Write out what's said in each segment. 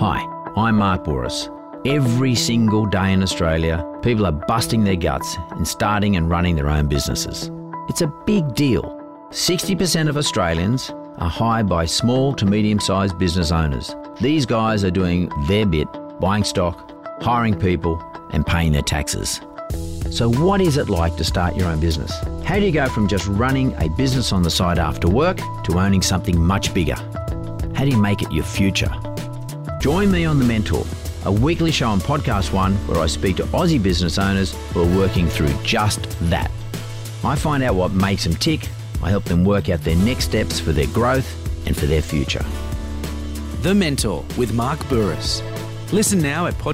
Hi, I'm Mark Bouris. Every single day in Australia, people are busting their guts in starting and running their own businesses. It's a big deal. 60% of Australians are hired by small to medium-sized business owners. These guys are doing their bit, buying stock, hiring people, and paying their taxes. So what is it like to start your own business? How do you go from just running a business on the side after work to owning something much bigger? How do you make it your future? Join me on The Mentor, a weekly show on Podcast One where I speak to Aussie business owners who are working through just that. I find out what makes them tick. I help them work out their next steps for their growth and for their future. The Mentor with Mark Bouris. Listen now at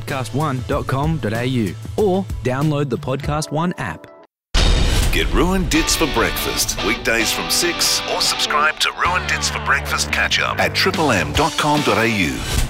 podcastone.com.au or download the Podcast One app. Get Ruined Dits for breakfast, weekdays from 6, or subscribe to Ruined Dits for breakfast catch-up at triplem.com.au.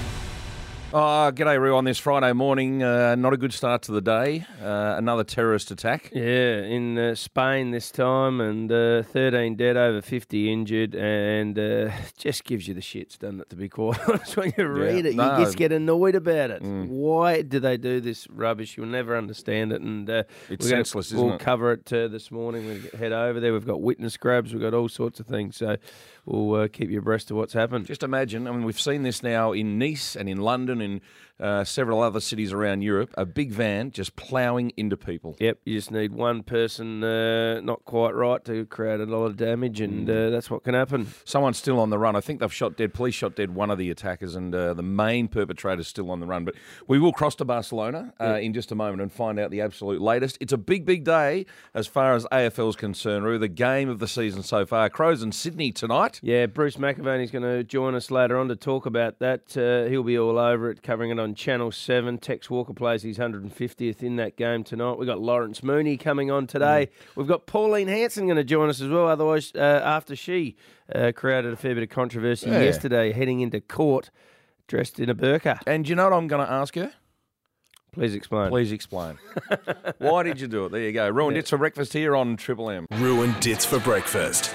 Oh, g'day, Roo, on this Friday morning. Not a good start to the day. Another terrorist attack. Yeah, in Spain this time, and 13 dead, over 50 injured, and just gives you the shits, doesn't it, to be quite honest? When you read it, you just get annoyed about it. Why do they do this rubbish? You'll never understand it. And it's senseless, isn't it? We'll cover it this morning. We head over there. We've got witness grabs. We've got all sorts of things. So we'll keep you abreast of what's happened. Just imagine, I mean, we've seen this now in Nice and in London and several other cities around Europe, a big van just ploughing into people. Yep, you just need one person not quite right to create a lot of damage, and that's what can happen. Someone's still on the run. I think police shot dead one of the attackers, and the main perpetrator's still on the run. But we will cross to Barcelona in just a moment and find out the absolute latest. It's a big, big day as far as AFL's concerned, Roo. The game of the season so far. Crows and Sydney tonight. Yeah, Bruce McAvaney's going to join us later on to talk about that. He'll be all over it, covering it on Channel 7. Tex Walker plays his 150th in that game tonight. We've got Lawrence Mooney coming on today. We've got Pauline Hanson going to join us as well, otherwise after she created a fair bit of controversy yesterday heading into court dressed in a burqa. And you know what I'm going to ask her? Please explain. Please explain. Why did you do it? There you go. Ruined Dits for breakfast here on Triple M. Ruined Dits for breakfast.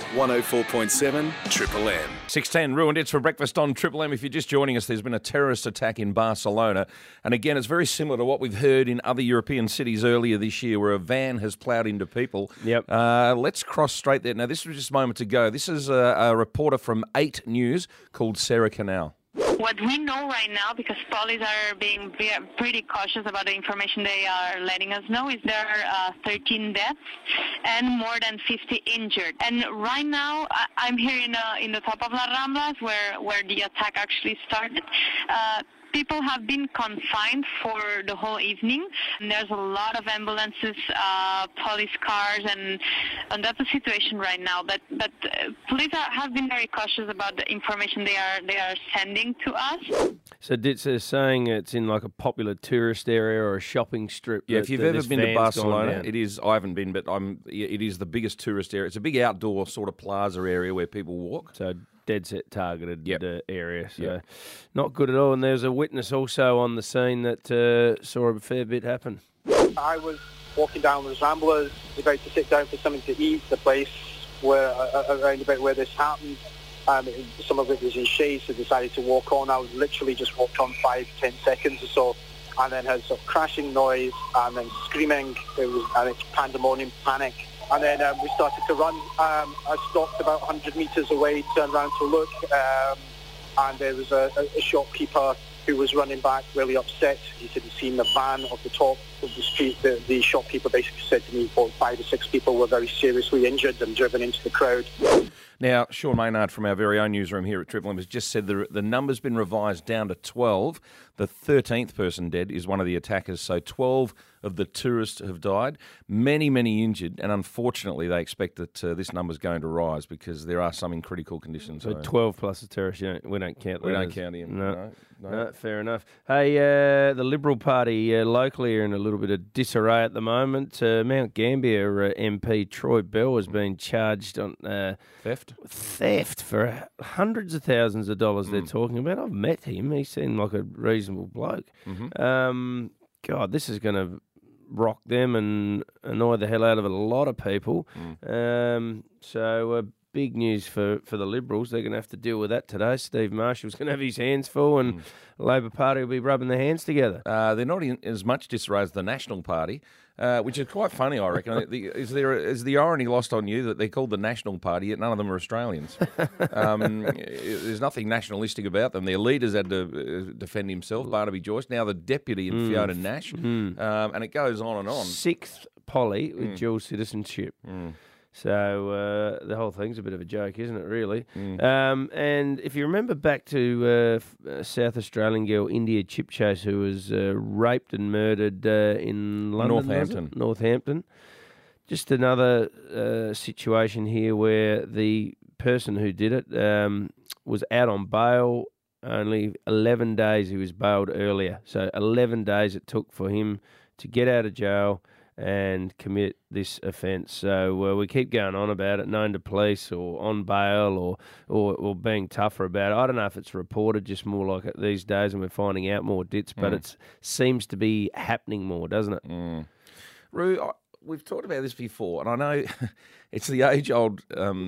104.7 Triple M. 6:10, Ruined Dits for breakfast on Triple M. If you're just joining us, there's been a terrorist attack in Barcelona. And again, it's very similar to what we've heard in other European cities earlier this year where a van has ploughed into people. Yep. Let's cross straight there. Now, this was just moments ago. This is a reporter from 8 News called Sarah Canal. What we know right now, because police are being pretty cautious about the information they are letting us know, is there are 13 deaths and more than 50 injured. And right now, I'm here in the top of La Ramblas, where the attack actually started. People have been confined for the whole evening, and there's a lot of ambulances, police cars, and that's the situation right now. But police have been very cautious about the information they are sending to us. So Ditz is saying it's in like a popular tourist area or a shopping strip. Yeah, if you've ever been to Barcelona, it is. I haven't been, but it is the biggest tourist area. It's a big outdoor sort of plaza area where people walk. So dead set targeted area, so not good at all. And there's a witness also on the scene that saw a fair bit happen. I was walking down the Ramblas, about to sit down for something to eat, the place where around about where this happened. Some of it was in shade, so decided to walk on. I was literally just walked on 5-10 seconds or so, and then had sort of crashing noise and then screaming. And it's pandemonium, panic. And then we started to run. I stopped about 100 metres away, turned around to look, and there was a shopkeeper who was running back, really upset. He said he'd seen the van off the top of the street. The shopkeeper basically said to me 5 or 6 people were very seriously injured and driven into the crowd. Now, Sean Maynard from our very own newsroom here at Triple M has just said the number's been revised down to 12. The 13th person dead is one of the attackers, so 12 of the tourists have died. Many, many injured, and unfortunately they expect that this number's going to rise because there are some in critical conditions. So 12 plus a terrorist, we don't count that. We don't count him. No, fair enough. Hey, the Liberal Party locally are in a little bit of disarray at the moment. Mount Gambier MP Troy Bell has been charged on theft for hundreds of thousands of dollars. They're talking about. I've met him. He seemed like a reasonable bloke. God, this is going to rock them and annoy the hell out of a lot of people. So big news for the Liberals. They're going to have to deal with that today. Steve Marshall's going to have his hands full, and the Labor Party will be rubbing their hands together. They're not in as much disarray as the National Party, which is quite funny, I reckon. Is the irony lost on you that they're called the National Party, yet none of them are Australians? There's nothing nationalistic about them. Their leaders had to defend himself, Barnaby Joyce, now the deputy in Fiona Nash, and it goes on and on. Sixth Polly with dual citizenship. So the whole thing's a bit of a joke, isn't it, really? And if you remember back to South Australian girl India Chipchase, who was raped and murdered in London, Northampton. Just another situation here where the person who did it was out on bail. Only 11 days he was bailed earlier. So 11 days it took for him to get out of jail and commit this offence. So we keep going on about it, known to police or on bail or being tougher about it. I don't know if it's reported just more like it these days and we're finding out more dits, but it seems to be happening more, doesn't it? Roo, we've talked about this before, and I know it's the age-old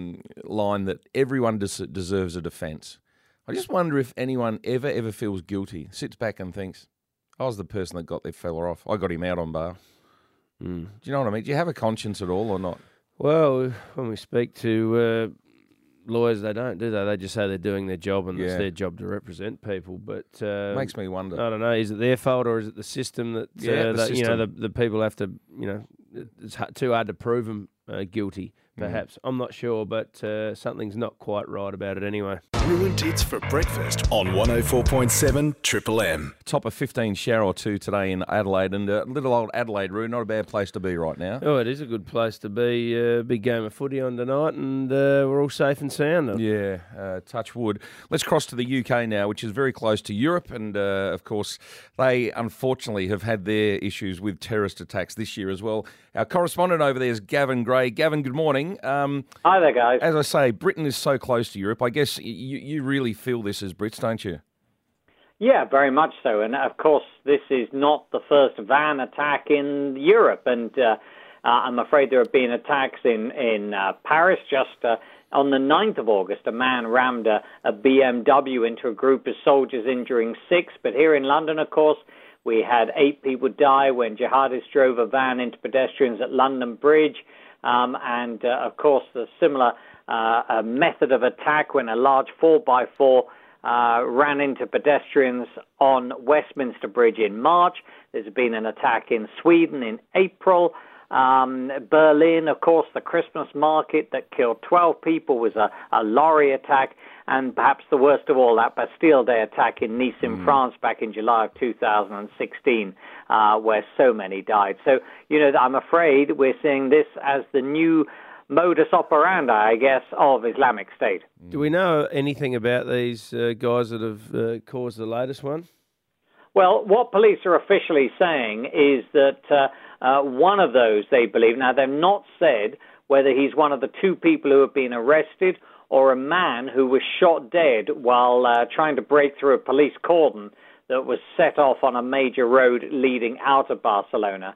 line that everyone deserves a defence. I just wonder if anyone ever feels guilty, sits back and thinks, I was the person that got their fella off. I got him out on bail. Do you know what I mean? Do you have a conscience at all or not? Well, when we speak to lawyers, they don't, do they? They just say they're doing their job and it's their job to represent people. But makes me wonder. I don't know. Is it their fault or is it the system that system. You know the people have to? You know, it's too hard to prove them guilty. Perhaps I'm not sure, but something's not quite right about it anyway. Ruined Hits for breakfast on 104.7 Triple M. Top of 15 shower or two today in Adelaide, and little old Adelaide, Roo, not a bad place to be right now. Oh, it is a good place to be. Big game of footy on tonight, and we're all safe and sound. Yeah, touch wood. Let's cross to the UK now, which is very close to Europe, and of course, they unfortunately have had their issues with terrorist attacks this year as well. Our correspondent over there is Gavin Gray. Gavin, good morning. Hi there, guys. As I say, Britain is so close to Europe. I guess you really feel this as Brits, don't you? Yeah, very much so. And of course, this is not the first van attack in Europe. And I'm afraid there have been attacks in Paris just on the 9th of August. A man rammed a BMW into a group of soldiers, injuring 6. But here in London, of course, we had 8 people die when jihadists drove a van into pedestrians at London Bridge. And, of course, the similar method of attack when a large 4x4 ran into pedestrians on Westminster Bridge in March. There's been an attack in Sweden in April. Berlin, of course, the Christmas market that killed 12 people was a lorry attack. And perhaps the worst of all, that Bastille Day attack in Nice in France back in July of 2016, where so many died. So, you know, I'm afraid we're seeing this as the new modus operandi, I guess, of Islamic State. Do we know anything about these guys that have caused the latest one? Well, what police are officially saying is that one of those, they believe, now they've not said whether he's one of the 2 people who have been arrested or a man who was shot dead while trying to break through a police cordon that was set off on a major road leading out of Barcelona.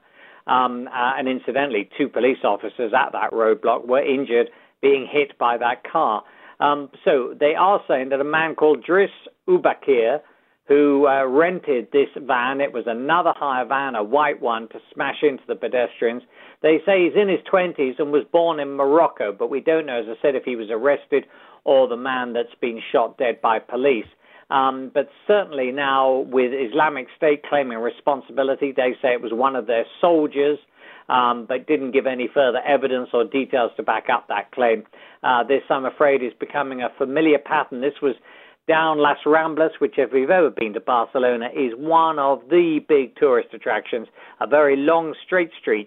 And incidentally, 2 police officers at that roadblock were injured being hit by that car. So they are saying that a man called Driss Ubakir, who rented this van, it was another hire van, a white one, to smash into the pedestrians. They say he's in his 20s and was born in Morocco, but we don't know, as I said, if he was arrested or the man that's been shot dead by police. But certainly now, with Islamic State claiming responsibility, they say it was one of their soldiers, but didn't give any further evidence or details to back up that claim. This, I'm afraid, is becoming a familiar pattern. This was down Las Ramblas, which, if you've ever been to Barcelona, is one of the big tourist attractions, a very long straight street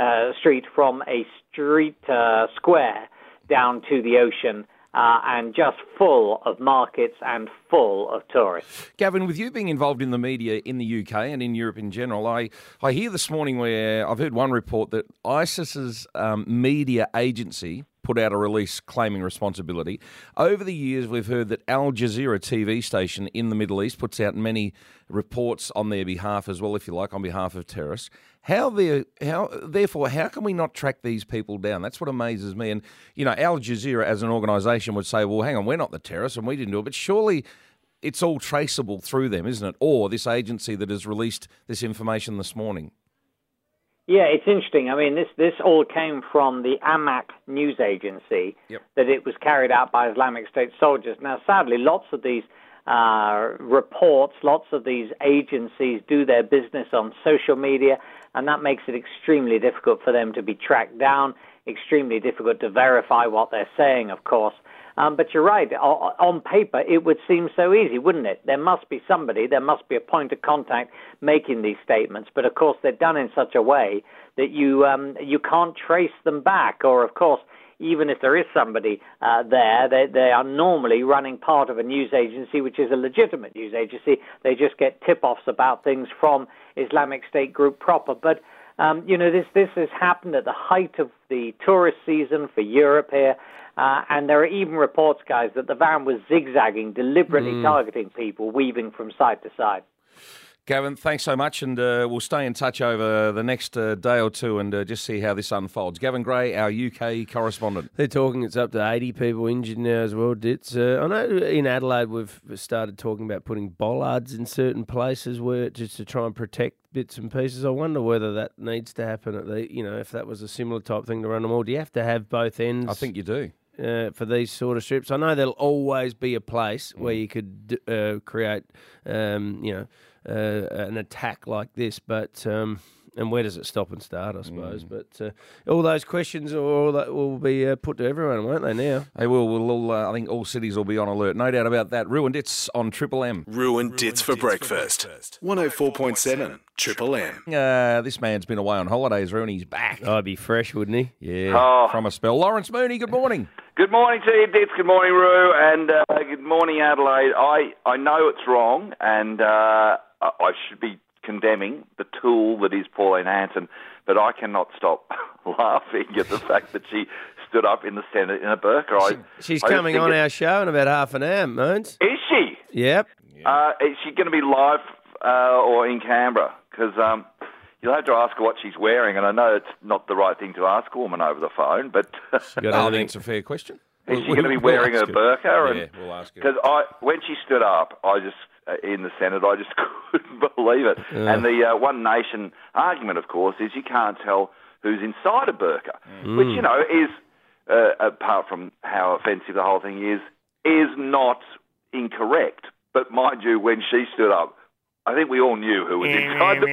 from a street square down to the ocean, and just full of markets and full of tourists. Gavin, with you being involved in the media in the UK and in Europe in general, I hear this morning where I've heard one report that ISIS's media agency put out a release claiming responsibility. Over the years, we've heard that Al Jazeera TV station in the Middle East puts out many reports on their behalf as well, if you like, on behalf of terrorists. Therefore, how can we not track these people down? That's what amazes me. And, Al Jazeera as an organisation would say, well, hang on, we're not the terrorists and we didn't do it. But surely it's all traceable through them, isn't it? Or this agency that has released this information this morning. Yeah, it's interesting. I mean, this all came from the Amaq news agency, that it was carried out by Islamic State soldiers. Now, sadly, lots of these reports, lots of these agencies do their business on social media, and that makes it extremely difficult for them to be tracked down, extremely difficult to verify what they're saying, of course. But you're right. On paper, it would seem so easy, wouldn't it? There must be somebody, there must be a point of contact making these statements. But, of course, they're done in such a way that you can't trace them back. Or, of course, even if there is somebody there, they are normally running part of a news agency, which is a legitimate news agency. They just get tip-offs about things from Islamic State group proper. But, this has happened at the height of the tourist season for Europe here. And there are even reports, guys, that the van was zigzagging, deliberately targeting people, weaving from side to side. Gavin, thanks so much, and we'll stay in touch over the next day or two and just see how this unfolds. Gavin Gray, our UK correspondent. They're talking it's up to 80 people injured now as well, Ditz. I know in Adelaide we've started talking about putting bollards in certain places just to try and protect bits and pieces. I wonder whether that needs to happen at if that was a similar type thing to run them all. Do you have to have both ends? I think you do. For these sort of strips. I know there'll always be a place where you could create, an attack like this, but and where does it stop and start, I suppose? But all those questions all that will be put to everyone, won't they, now? They will. I think all cities will be on alert. No doubt about that. Ruined Dits on Triple M. Ruined Dits for breakfast. 104.7 Triple M. This man's been away on holidays, Ruin. He's back. Oh, he'd be fresh, wouldn't he? Yeah, from a spell. Lawrence Mooney, good morning. Good morning to you, Dits. Good morning, Roo. And good morning, Adelaide. I know it's wrong, and I should be condemning the tool that is Pauline Hanson, but I cannot stop laughing at the fact that she stood up in the Senate in a burqa. She's coming on our show in about half an hour, Moons. Is she? Yep. Is she going to be live or in Canberra? Because you'll have to ask her what she's wearing, and I know it's not the right thing to ask a woman over the phone, but I think it's a fair question. Is she going to be wearing a burqa? Yeah, we'll ask her. Because when she stood up, in the Senate, I just couldn't believe it. Yeah. And the One Nation argument, of course, is you can't tell who's inside a burqa, which, is, apart from how offensive the whole thing is not incorrect. But mind you, when she stood up, I think we all knew who was inside the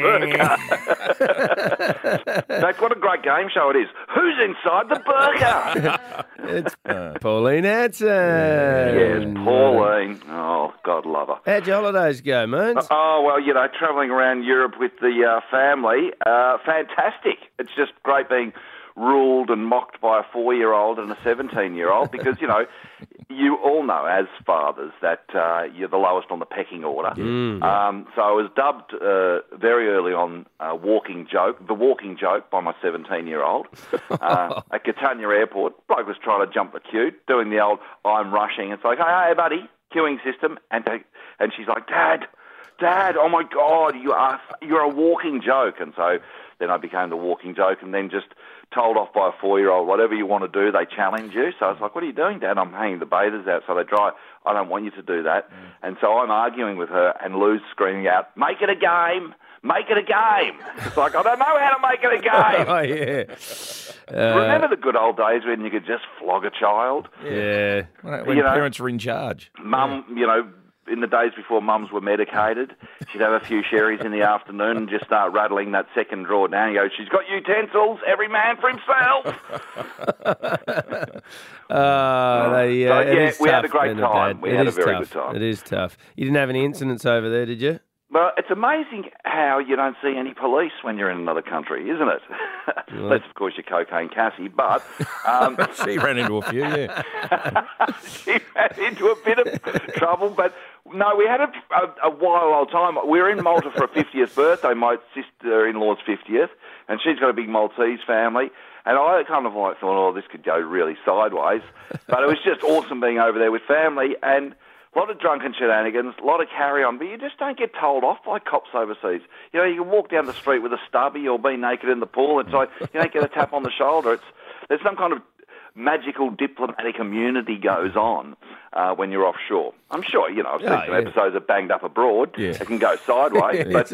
burqa. That's what a great game show it is. Who's inside the burqa? It's Pauline Hanson. Yes, Pauline. Oh, God love her. How'd your holidays go, Moons? Oh, well, travelling around Europe with the family, fantastic. It's just great being ruled and mocked by a 4-year-old and a 17-year-old because, you all know as fathers that you're the lowest on the pecking order. So I was dubbed very early on the walking joke by my 17-year-old at Catania Airport. Bloke was trying to jump the queue, doing the old I'm rushing. It's like, hey, buddy, queuing system. And she's like, Dad, oh, my God, you're a walking joke. And so then I became the walking joke and then just told off by a 4-year-old, whatever you want to do, they challenge you. So I was like, what are you doing, Dad? I'm hanging the bathers out. So they dry. I don't want you to do that. And so I'm arguing with her and Lou's screaming out, make it a game. Make it a game. It's like, I don't know how to make it a game. Oh, yeah. Remember the good old days when you could just flog a child? Yeah. When parents were in charge. Mum, in the days before mums were medicated, she'd have a few sherries in the afternoon and just start rattling that second drawer down. You go, she's got utensils, every man for himself. We had a great time. We had a very good time. It is tough. You didn't have any incidents over there, did you? Well, it's amazing how you don't see any police when you're in another country, isn't it? Unless, of course, you're Cocaine Cassie, but... she ran into a few, yeah. She ran into a bit of trouble, but No, we had a wild old time. We were in Malta for a 50th birthday, my sister-in-law's 50th, and she's got a big Maltese family. And I kind of thought, oh, this could go really sideways. But it was just awesome being over there with family, and a lot of drunken shenanigans, a lot of carry-on, but you just don't get told off by cops overseas. You know, you can walk down the street with a stubby or be naked in the pool, and so you don't get a tap on the shoulder. There's some kind of magical diplomatic immunity goes on when you're offshore. I'm sure, you know, I've seen some episodes of Banged Up Abroad. Yeah. It can go sideways, but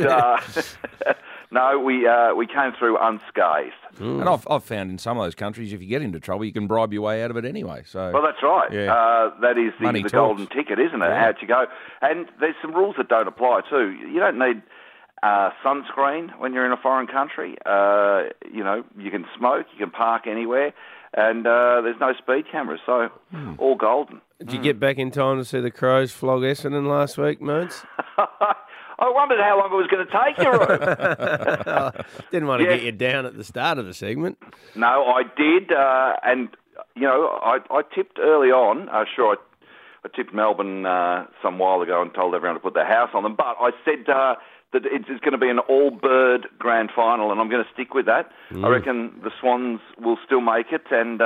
no, we came through unscathed. And I've found in some of those countries, if you get into trouble, you can bribe your way out of it anyway. So, well, that's right. Yeah. That is the golden ticket, isn't it? Yeah. How'd you go? And there's some rules that don't apply too. You don't need sunscreen when you're in a foreign country. You know, you can smoke, you can park anywhere. And there's no speed cameras, so all golden. Did you get back in time to see the Crows flog Essendon last week, Moons? I wondered how long it was going to take you, Roo. Didn't want to get you down at the start of the segment. No, I did, and, you know, I tipped early on. I tipped Melbourne some while ago and told everyone to put their house on them, but I said that it's going to be an all-bird grand final, and I'm going to stick with that. I reckon the Swans will still make it, and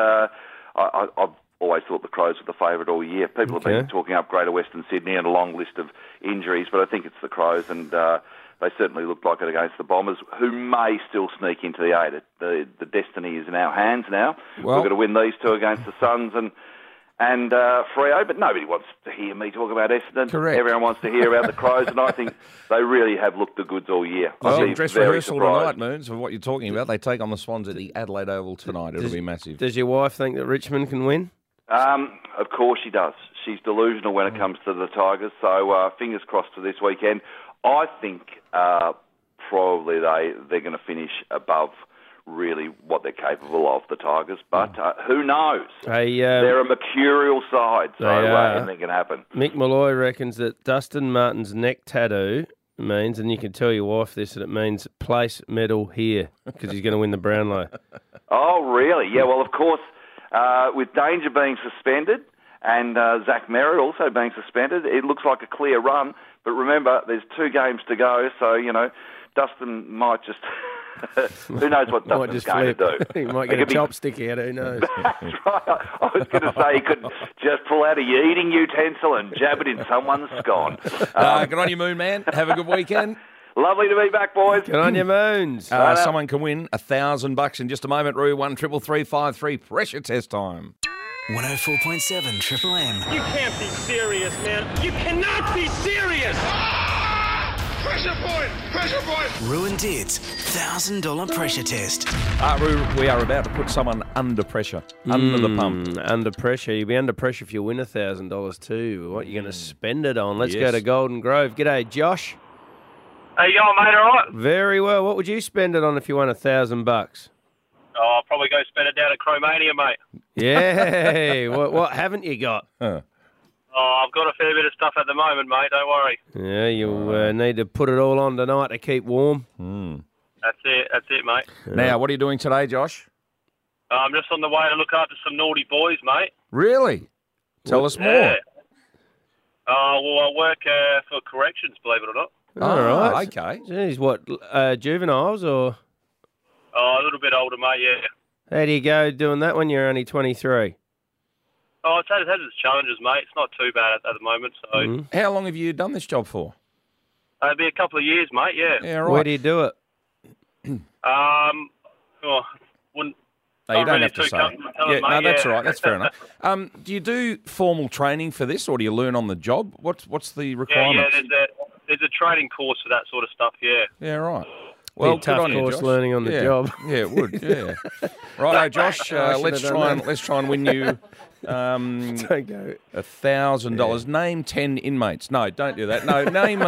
I've always thought the Crows were the favourite all year. People have been talking up Greater Western Sydney and a long list of injuries, but I think it's the Crows, and they certainly looked like it against the Bombers, who may still sneak into the 8. The destiny is in our hands now. Well, we've got to win these two against the Suns and Freo, but nobody wants to hear me talk about Essendon. Correct. Everyone wants to hear about the Crows, and I think they really have looked the goods all year. Well, dress rehearsal tonight, Moons, of what you're talking about. They take on the Swans at the Adelaide Oval tonight. It'll be massive. Does your wife think that Richmond can win? Of course she does. She's delusional when it comes to the Tigers, so fingers crossed for this weekend. I think probably they're going to finish above really what they're capable of, the Tigers, but who knows? They're a mercurial side, so anything can happen. Mick Malloy reckons that Dustin Martin's neck tattoo means, and you can tell your wife this, that it means place medal here, because he's going to win the Brownlow. Oh, really? Yeah, well, of course, with Danger being suspended and Zach Merritt also being suspended, it looks like a clear run, but remember, there's 2 games to go, so, you know, Dustin might just... who knows what Dustin's going to do? He might get a chopstick out, who knows? That's right. I was going to say he could just pull out a eating utensil and jab it in someone's scone. Good on you, Moon Man. Have a good weekend. Lovely to be back, boys. Good on you, Moons. Someone can win $1,000 in just a moment. Roo, 13353 pressure test time. 104.7 Triple M. You can't be serious, man. You cannot be serious. Pressure point! Pressure point! Roo and Dids, $1,000 pressure test. Roo, we are about to put someone under pressure, under the pump. Under pressure. You'll be under pressure if you win $1,000 too. What are you going to spend it on? Let's go to Golden Grove. G'day, Josh. How you going, mate? All right? Very well. What would you spend it on if you won $1,000? Oh, I'll probably go spend it down at Cromania, mate. Yeah. what haven't you got? Oh, I've got a fair bit of stuff at the moment, mate. Don't worry. Yeah, you'll need to put it all on tonight to keep warm. That's it, mate. Now, what are you doing today, Josh? I'm just on the way to look after some naughty boys, mate. Really? Tell us more. Yeah. Well, I work for corrections, believe it or not. All right. Okay. Jeez, what, juveniles or? Oh, a little bit older, mate, yeah. How do you go doing that when you're only 23? Oh, it has its challenges, mate. It's not too bad at the moment. So, How long have you done this job for? It'll be a couple of years, mate, yeah. Yeah, right. Where do you do it? Wouldn't... No, you don't have to say. That's all right. That's fair enough. Do you do formal training for this, or do you learn on the job? What's the requirements? Yeah, there's a training course for that sort of stuff, yeah. Yeah, right. Well, tough course learning on the job. Yeah, it would. Yeah. Right, Josh. Let's try and win you $1,000. Name 10 inmates. No, don't do that. No, name.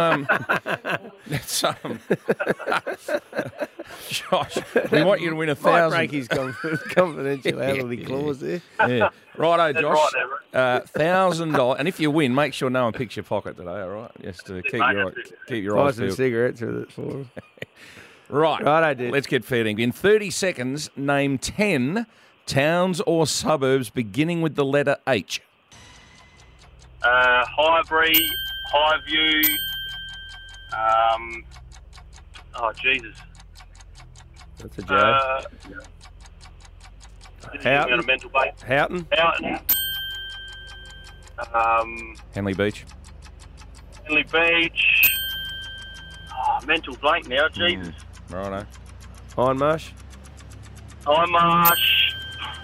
Josh, we want you to win $1,000. Might break his confidentiality clause there. Yeah. Righto, Josh. $1,000, and if you win, make sure no one picks your pocket today. All right, just to keep your eyes peeled. Cigarettes with it for. Right. I did. Let's get feeding. In 30 seconds, name 10 towns or suburbs beginning with the letter H. Highbury, Highview. Oh, Jesus. That's a joke. Houghton. On a mental blank. Houghton. Henley Beach. Henley Beach. Oh, mental blank now, Jesus. Righto. Hindmarsh. Hindmarsh.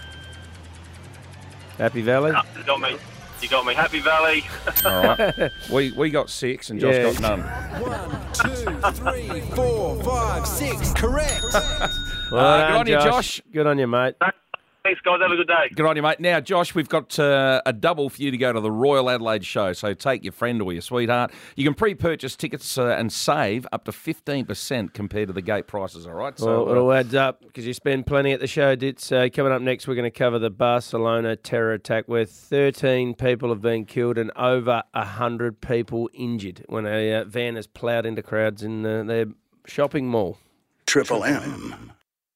Happy Valley. No, you got me. Happy Valley. All right. We got 6 and Josh got none. 1, 2, 3, 4, 5, 6. Correct. Well done, good on you, Josh. Good on you, mate. Thanks, guys. Have a good day. Good on you, mate. Now, Josh, we've got a double for you to go to the Royal Adelaide show. So take your friend or your sweetheart. You can pre-purchase tickets and save up to 15% compared to the gate prices, all right? Well, it all adds up because you spend plenty at the show, Ditz. Coming up next, we're going to cover the Barcelona terror attack where 13 people have been killed and over 100 people injured when a van has ploughed into crowds in their shopping mall. Triple M.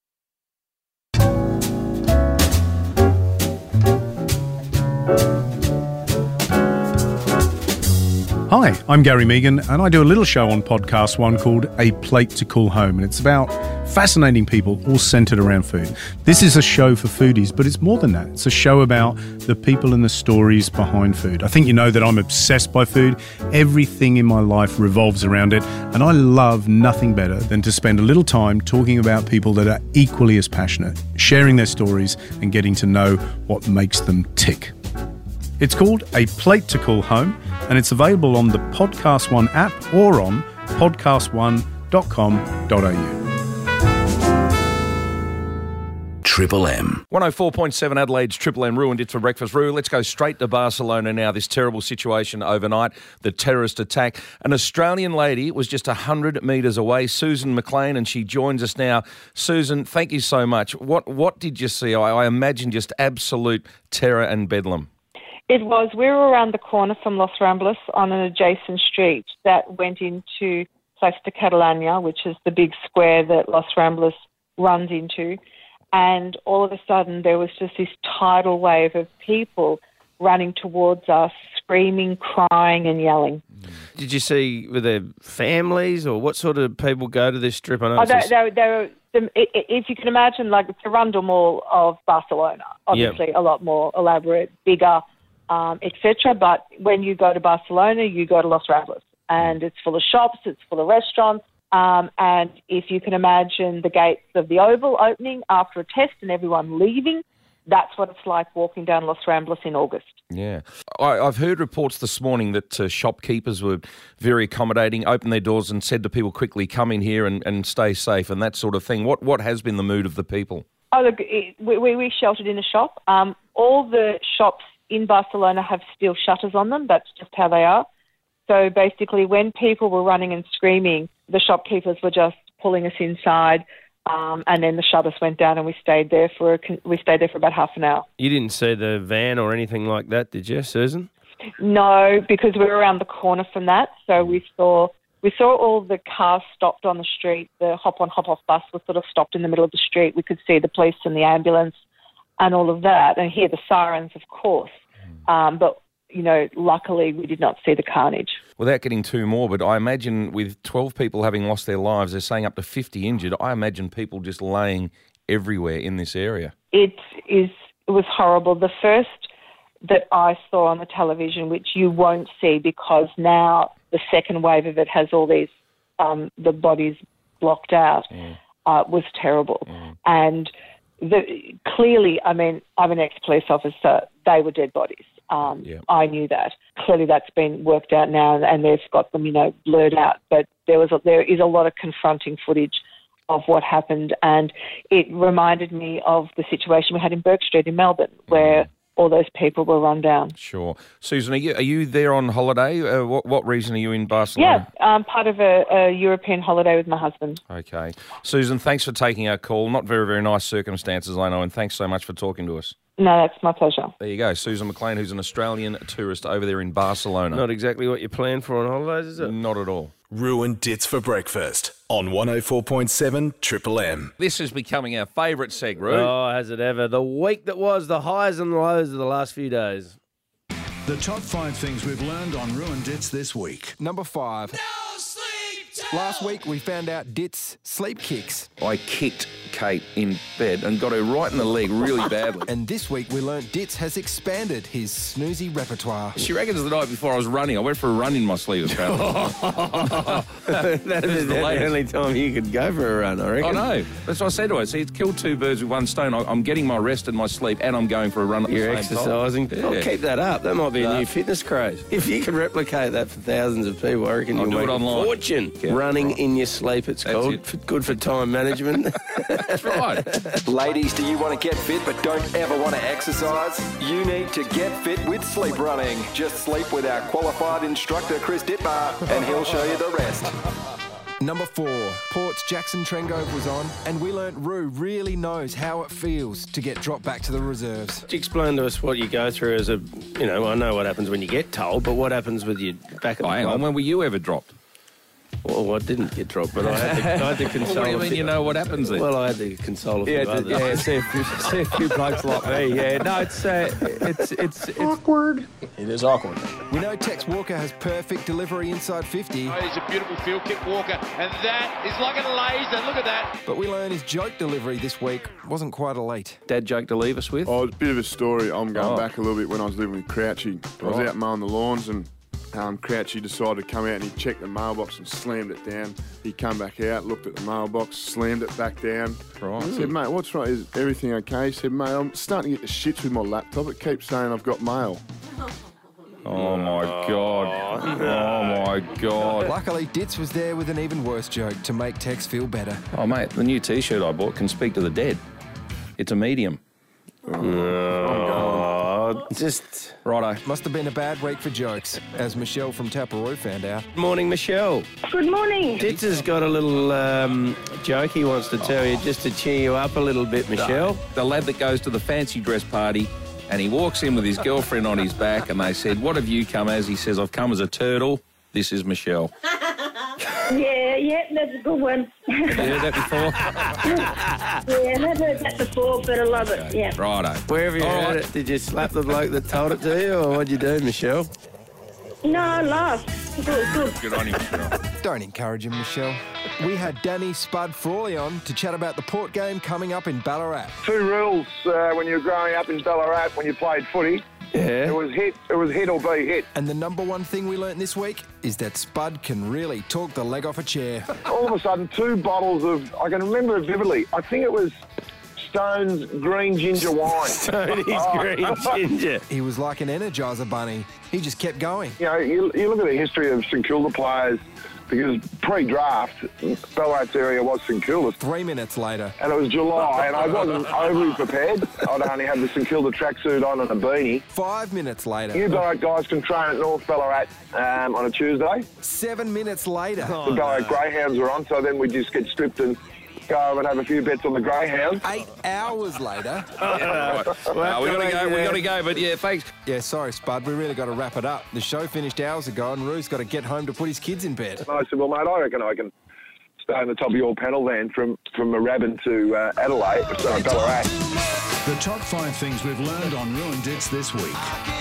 Hi, I'm Gary Megan, and I do a little show on Podcast One called A Plate to Call Home, and it's about fascinating people all centred around food. This is a show for foodies, but it's more than that. It's a show about the people and the stories behind food. I think you know that I'm obsessed by food. Everything in my life revolves around it, and I love nothing better than to spend a little time talking about people that are equally as passionate, sharing their stories and getting to know what makes them tick. It's called A Plate to Call Home, and it's available on the Podcast One app or on podcastone.com.au. Triple M. 104.7 Adelaide's Triple M ruined it for breakfast. Roo, let's go straight to Barcelona now. This terrible situation overnight, the terrorist attack. An Australian lady was just 100 metres away, Susan McLean, and she joins us now. Susan, thank you so much. What did you see? I imagine just absolute terror and bedlam. It was. We were around the corner from Los Ramblas on an adjacent street that went into Plaça de Catalunya, which is the big square that Los Ramblas runs into. And all of a sudden, there was just this tidal wave of people running towards us, screaming, crying and yelling. Did you see, were there families or what sort of people go to this strip? I know if you can imagine, like it's the Rundle Mall of Barcelona, obviously a lot more elaborate, bigger, etc. But when you go to Barcelona, you go to Los Ramblas, and it's full of shops, it's full of restaurants. And if you can imagine the gates of the Oval opening after a test and everyone leaving, that's what it's like walking down Los Ramblas in August. Yeah. I've heard reports this morning that shopkeepers were very accommodating, opened their doors and said to people, quickly come in here and stay safe and that sort of thing. What has been the mood of the people? Oh, look, we sheltered in a shop. All the shops in Barcelona have steel shutters on them. That's just how they are. So basically, when people were running and screaming, the shopkeepers were just pulling us inside, and then the shutters went down, and we stayed there for about half an hour. You didn't see the van or anything like that, did you, Susan? No, because we were around the corner from that. So we saw all the cars stopped on the street. The hop-on, hop-off bus was sort of stopped in the middle of the street. We could see the police and the ambulance and all of that, and hear the sirens, of course. But, luckily we did not see the carnage. Without getting two more, but I imagine with 12 people having lost their lives, they're saying up to 50 injured. I imagine people just laying everywhere in this area. It was horrible. The first that I saw on the television, which you won't see because now the second wave of it has all these, the bodies blocked out, was terrible. And clearly, I mean, I'm an ex-police officer, they were dead bodies. I knew that. Clearly that's been worked out now and they've got them, blurred out. But there is a lot of confronting footage of what happened, and it reminded me of the situation we had in Bourke Street in Melbourne where all those people were run down. Sure. Susan, are you there on holiday? What reason are you in Barcelona? Yeah, part of a European holiday with my husband. Okay. Susan, thanks for taking our call. Not very, very nice circumstances, I know, and thanks so much for talking to us. No, that's my pleasure. There you go. Susan McLean, who's an Australian tourist over there in Barcelona. Not exactly what you planned for on holidays, is it? Not at all. Ruined Dits for breakfast on 104.7 Triple M. This is becoming our favourite seg, Roo. Oh, has it ever. The week that was, the highs and the lows of the last few days. The top 5 things we've learned on Ruined Dits this week. Number 5. Last week we found out Dit's sleep kicks. I kicked Kate in bed and got her right in the leg really badly. And this week we learnt Dit's has expanded his snoozy repertoire. She reckons the night before I was running, I went for a run in my sleep, apparently. That is the only time you could go for a run, I reckon. I know. That's what I said to her. See, it's killed 2 birds with 1 stone. I'm getting my rest and my sleep, and I'm going for a run at the You're same exercising. time. I'll keep that up. That might be a new fitness craze. If you can replicate that for thousands of people, I reckon I'll you'll do make it online. a fortune. Yeah. Running in your sleep, it's That's called. it. Good for time management. That's right. Ladies, do you want to get fit but don't ever want to exercise? You need to get fit with sleep running. Just sleep with our qualified instructor, Chris Dittmar, and he'll show you the rest. Number 4. Port's Jackson Trengove was on, and we learnt Roo really knows how it feels to get dropped back to the reserves. Could you explain to us what you go through as a, I know what happens when you get told, but what happens with you back at the Hang club? on, when were you ever dropped? Well, I didn't get dropped, but I had to console. What do you mean you know what happens then? Well, I had to console a few others. See a few blokes like me. Yeah, no, it's awkward. It is awkward. We know Tex Walker has perfect delivery inside 50, He's a beautiful field kick, Walker, and that is like a laser. Look at that. but we learn his joke delivery this week wasn't quite elite. Dad joke to leave us with? Oh, it's a bit of a story. I'm going back a little bit when I was living with Crouchy. I was out mowing the lawns and Crouchy decided to come out and he checked the mailbox and slammed it down. He come back out, looked at the mailbox, slammed it back down. Right. I said, mate, what's wrong? Is everything okay? He said, mate, I'm starting to get the shits with my laptop. It keeps saying I've got mail. Oh, my God. Oh, my God. Luckily, Ditz was there with an even worse joke to make Tex feel better. Oh, mate, the new T-shirt I bought can speak to the dead. It's a medium. Just righto. Must have been a bad week for jokes, as Michelle from Taparoo found out. Morning, Michelle. Good morning. Ditz has got a little joke he wants to tell you just to cheer you up a little bit, Michelle. The lad that goes to the fancy dress party and he walks in with his girlfriend on his back and they said, "What have you come as?" He says, "I've come as a turtle. This is Michelle." Yeah, that's a good one. Have you heard that before? Yeah, I've heard that before, but I love it. Yeah. Righto. Where have you heard it? Did you slap the bloke that told it to you, or what'd you do, Michelle? No, I laughed. Good. Good on you, Michelle. Don't encourage him, Michelle. We had Danny Spud Frawley on to chat about the Port game coming up in Ballarat. 2 rules when you were growing up in Ballarat when you played footy. Yeah. It was hit or be hit. And the number one thing we learnt this week is that Spud can really talk the leg off a chair. All of a sudden, 2 bottles of, I can remember it vividly, I think it was Stone's green ginger wine. Stoney's green ginger. He was like an Energizer bunny. He just kept going. You know, you look at the history of St Kilda players, because pre-draft, Ballarat's area was St Kilda. 3 minutes later. And it was July, and I wasn't overly prepared. I'd only had the St Kilda tracksuit on and a beanie. 5 minutes later. You Ballarat guys can train at North Ballarat on a Tuesday. 7 minutes later. The Ballarat Greyhounds were on, so then we just get stripped and go over and have a few bets on the Greyhounds. 8 hours later. We got to go, but yeah, thanks. Yeah, sorry, Spud, we really got to wrap it up. The show finished hours ago and Roo's got to get home to put his kids in bed. I said, well, mate, I reckon I can stay on the top of your panel van from Moorabbin to Adelaide, so Ballarat. The top 5 things we've learned on Ruined Dits this week.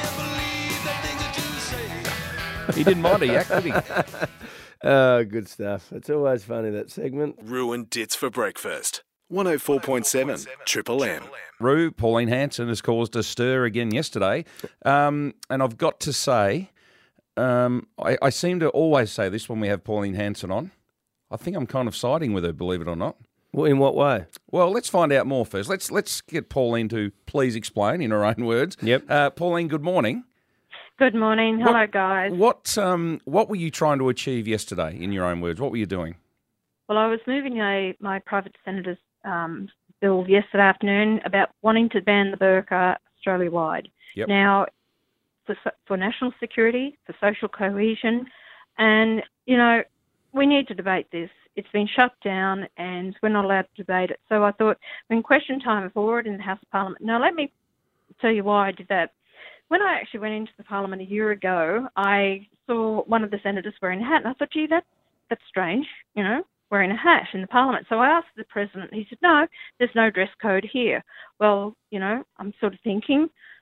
He didn't mind a yak, did he? Oh, good stuff. It's always funny, that segment. Ruined Dits for breakfast. 104.7 Triple M. Roo, Pauline Hanson has caused a stir again yesterday. And I've got to say, I seem to always say this when we have Pauline Hanson on. I think I'm kind of siding with her, believe it or not. Well, in what way? Well, let's find out more first. Let's get Pauline to please explain in her own words. Yep. Pauline, good morning. Good morning. Hello, guys. What were you trying to achieve yesterday, in your own words? What were you doing? Well, I was moving my private senator's bill yesterday afternoon about wanting to ban the burqa Australia-wide. Yep. Now, for national security, for social cohesion, and, we need to debate this. It's been shut down and we're not allowed to debate it. So I thought, when question time forward in the House of Parliament, now let me tell you why I did that. When I actually went into the Parliament a year ago, I saw one of the senators wearing a hat, and I thought, gee, that's strange, wearing a hat in the Parliament. So I asked the President, he said, no, there's no dress code here. Well, I'm sort of thinking,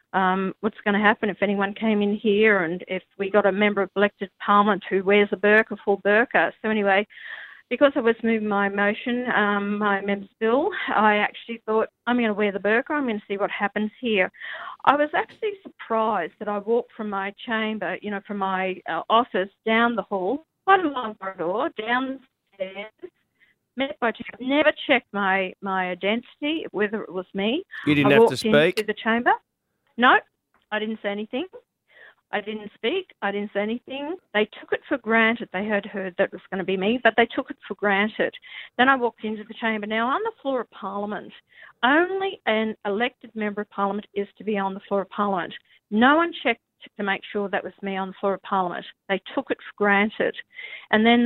what's going to happen if anyone came in here and if we got a member of elected parliament who wears a burqa, full burqa. So anyway, because I was moving my motion, my members' bill, I actually thought, I'm going to wear the burqa, I'm going to see what happens here. I was actually surprised that I walked from my chamber, from my office down the hall, quite a long corridor, down the stairs, met by never checked my identity, whether it was me. You didn't have to speak? I walked into the chamber. No, I didn't say anything. I didn't speak. I didn't say anything. They took it for granted. They had heard that it was going to be me, but they took it for granted. Then I walked into the chamber. Now, on the floor of Parliament, only an elected member of Parliament is to be on the floor of Parliament. No one checked to make sure that was me on the floor of Parliament. They took it for granted. And then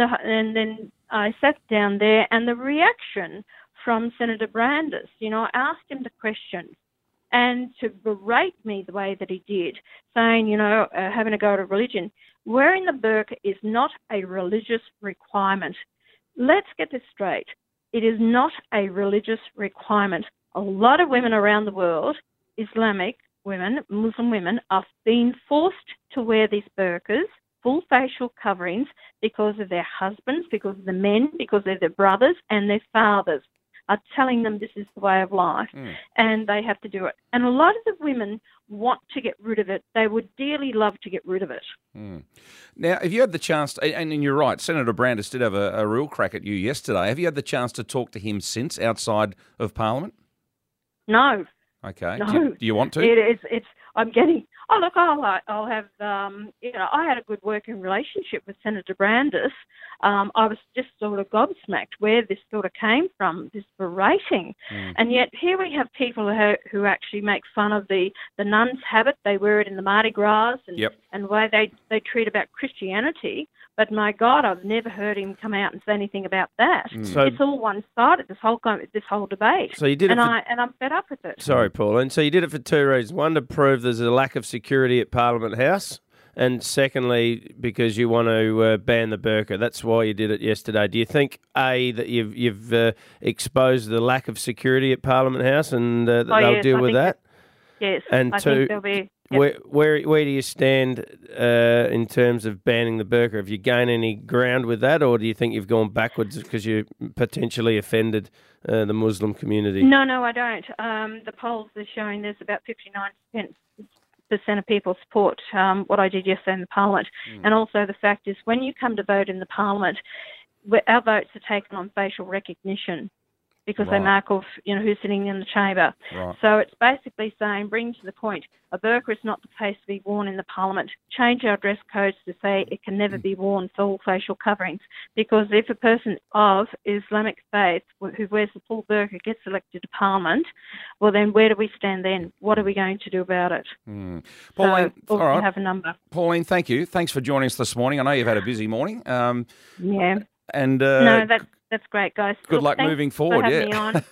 I sat down there, and the reaction from Senator Brandis, I asked him the questions, and to berate me the way that he did, saying, having a go at religion. Wearing the burqa is not a religious requirement. Let's get this straight. It is not a religious requirement. A lot of women around the world, Islamic women, Muslim women, are being forced to wear these burqas, full facial coverings, because of their husbands, because of the men, because of their brothers and their fathers are telling them this is the way of life, and they have to do it. And a lot of the women want to get rid of it. They would dearly love to get rid of it. Now, have you had the chance, and you're right, Senator Brandis did have a real crack at you yesterday. Have you had the chance to talk to him since outside of Parliament? No. Okay. No. Do you want to? I'm getting. Oh look, I'll have. I had a good working relationship with Senator Brandis. I was just sort of gobsmacked where this sort of came from, this berating, and yet here we have people who actually make fun of the nuns' habit. They wear it in the Mardi Gras and the way they treat about Christianity. But my God, I've never heard him come out and say anything about that. So it's all one-sided. This whole debate. So you did it, and I'm fed up with it. Sorry, Paul. And so you did it for two reasons: one, to prove there's a lack of security at Parliament House, and secondly, because you want to ban the burqa. That's why you did it yesterday. Do you think that you've exposed the lack of security at Parliament House, and that they'll deal with that? Yes. And I think there'll be. Where do you stand in terms of banning the burqa? Have you gained any ground with that, or do you think you've gone backwards because you potentially offended the Muslim community? No, I don't. The polls are showing there's about 59% of people support what I did yesterday in the Parliament. And also the fact is, when you come to vote in the Parliament, our votes are taken on facial recognition, because they mark off, who's sitting in the chamber. Right. So it's basically saying, bring to the point, a burqa is not the place to be worn in the Parliament. Change our dress codes to say it can never be worn, full facial coverings. Because if a person of Islamic faith who wears the full burqa gets elected to Parliament, well then where do we stand then? What are we going to do about it? Pauline, so, all right. have a number. Pauline, thank you. Thanks for joining us this morning. I know you've had a busy morning. Yeah. And no, that's great, guys. Good luck moving forward. For having me on,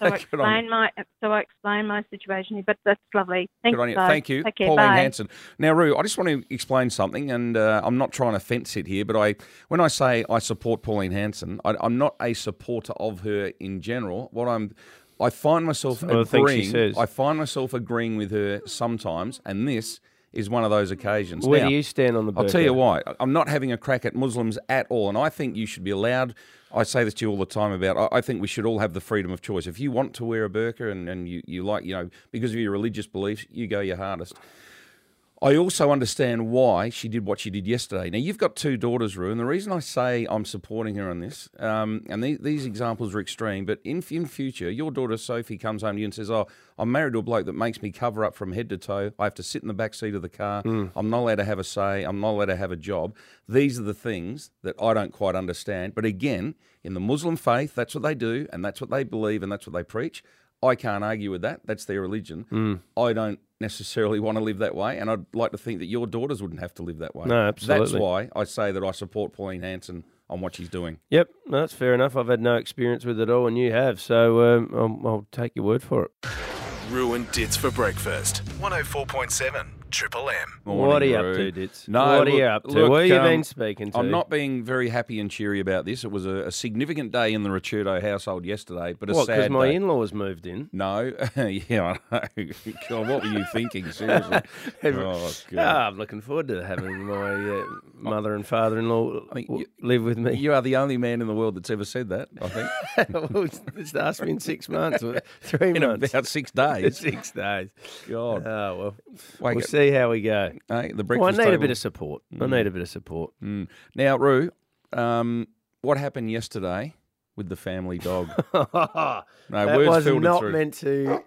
so I explain my situation. But that's lovely. Thanks, good on you. guys. Thank you, Okay, Pauline bye. Hanson. Now, Roo, I just want to explain something, and I'm not trying to fence it here, but when I say I support Pauline Hanson, I'm not a supporter of her in general. I find myself agreeing. I find myself agreeing with her sometimes, and this is one of those occasions. Where now, do you stand on the burqa? I'll tell you why. I'm not having a crack at Muslims at all, and I think you should be allowed. I say this to you all the time about, I think we should all have the freedom of choice. If you want to wear a burqa and you like, because of your religious beliefs, you go your hardest. I also understand why she did what she did yesterday. Now, you've got two daughters, Roo, and the reason I say I'm supporting her on this, and these examples are extreme, but in future, your daughter Sophie comes home to you and says, I'm married to a bloke that makes me cover up from head to toe. I have to sit in the back seat of the car. I'm not allowed to have a say. I'm not allowed to have a job. These are the things that I don't quite understand. But again, in the Muslim faith, that's what they do, and that's what they believe, and that's what they preach. I can't argue with that. That's their religion. I don't necessarily want to live that way, and I'd like to think that your daughters wouldn't have to live that way. No, absolutely. That's why I say that I support Pauline Hanson on what she's doing. Yep, no, that's fair enough. I've had no experience with it all, and you have, so I'll take your word for it. Ruined Dits for breakfast. 104.7 Triple M. What are you up to, Ditz? What are you up to? Look, Where have you been speaking to? I'm not being very happy and cheery about this. It was a significant day in the Ricciuto household yesterday, but a sad day. Because my in-laws moved in? No. Yeah, I know. God, what were you thinking, seriously? Oh, God. I'm looking forward to having my mother and father-in-law live with me. You are the only man in the world that's ever said that, I think. Well, just ask me in 6 months or 3 months. In about 6 days. 6 days. God. Oh, well, we'll see how we go. Hey, the I need table. a bit of support. I need a bit of support. Now, Roo, what happened yesterday with the family dog? That words was filtered not through. meant to...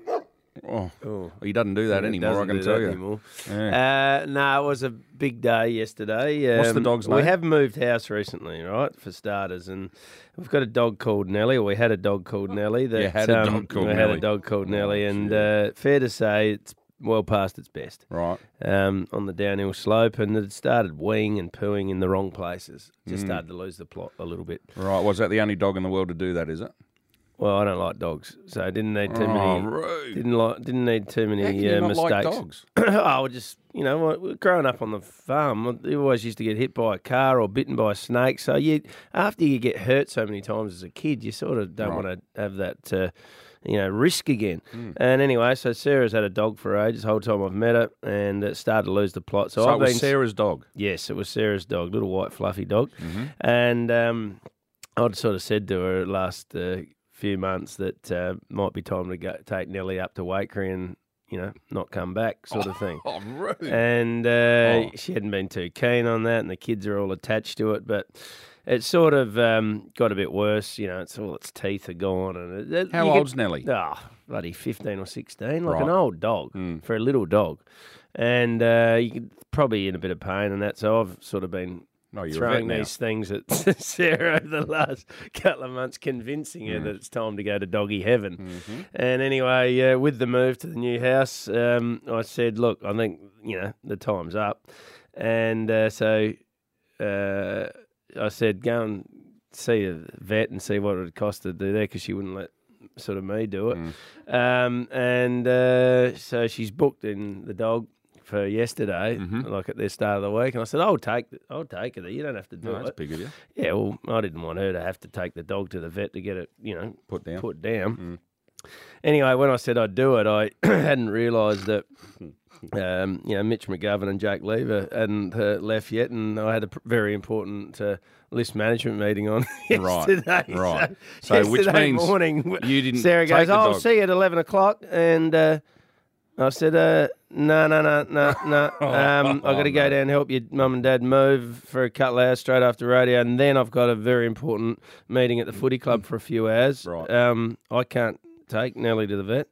Oh, he doesn't do that anymore, I can tell you. Anymore. Yeah. No, it was a big day yesterday. What's the dog's name? We have moved house recently, right, for starters, and we've got a dog called Nellie, or we had a dog called Nellie. You had a dog called we Nellie. had a dog called Nellie, and fair to say it's well past its best. Right. On the downhill slope, and it started weeing and pooing in the wrong places. Just started to lose the plot a little bit. Right. Was that the only dog in the world to do that, is it? Well, I don't like dogs, so I didn't need too rude. many. Didn't need too many How can you not mistakes. like dogs? Oh, just growing up on the farm, you always used to get hit by a car or bitten by a snake. So after you get hurt so many times as a kid, you sort of don't want to have that. Risk again. And anyway, so Sarah's had a dog for ages, the whole time I've met her, and it started to lose the plot. So it was Sarah's dog? Yes, it was Sarah's dog, little white fluffy dog. And I'd sort of said to her last few months that might be time to go take Nellie up to Wakery and, not come back sort of thing. Oh, rude. And she hadn't been too keen on that, and the kids are all attached to it, but... It sort of got a bit worse, it's all its teeth are gone. And How old's Nellie? Oh, bloody 15 or 16, like an old dog for a little dog. And you could probably in a bit of pain and that. So I've sort of been throwing these things at Sarah over the last couple of months, convincing her that it's time to go to doggy heaven. And anyway, with the move to the new house, I said, look, I think, the time's up. And so... I said, go and see a vet and see what it would cost to do there, because she wouldn't let sort of me do it. So she's booked in the dog for yesterday, like at the start of the week, and I said, I'll take her there. You don't have to do it. That's big of you. Yeah, well, I didn't want her to have to take the dog to the vet to get it, put down. Anyway, when I said I'd do it, I hadn't realised that. Mitch McGovern and Jake Lever hadn't left yet, and I had a very important list management meeting on yesterday. Right. So which means morning, you didn't. Sarah take goes, the "I'll dog. see you at 11 o'clock," and I said, "No. I got to go down and help your mum and dad move for a couple of hours straight after radio, and then I've got a very important meeting at the footy club for a few hours. Right. I can't take Nellie to the vet.